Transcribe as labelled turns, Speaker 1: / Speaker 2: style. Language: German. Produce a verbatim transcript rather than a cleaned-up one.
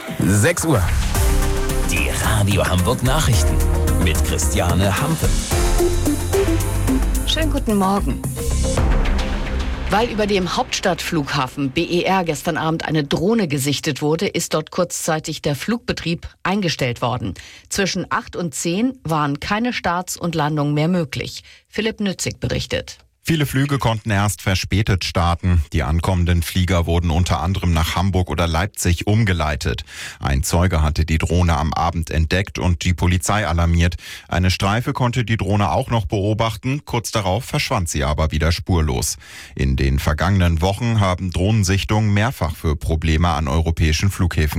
Speaker 1: sechs Uhr.
Speaker 2: Die Radio Hamburg Nachrichten mit Christiane Hampe.
Speaker 3: Schönen guten Morgen. Weil über dem Hauptstadtflughafen B E R gestern Abend eine Drohne gesichtet wurde, ist dort kurzzeitig der Flugbetrieb eingestellt worden. Zwischen acht und zehn waren keine Starts und Landungen mehr möglich. Philipp Nützig berichtet.
Speaker 4: Viele Flüge konnten erst verspätet starten. Die ankommenden Flieger wurden unter anderem nach Hamburg oder Leipzig umgeleitet. Ein Zeuge hatte die Drohne am Abend entdeckt und die Polizei alarmiert. Eine Streife konnte die Drohne auch noch beobachten. Kurz darauf verschwand sie aber wieder spurlos. In den vergangenen Wochen haben Drohnensichtungen mehrfach für Probleme an europäischen Flughäfen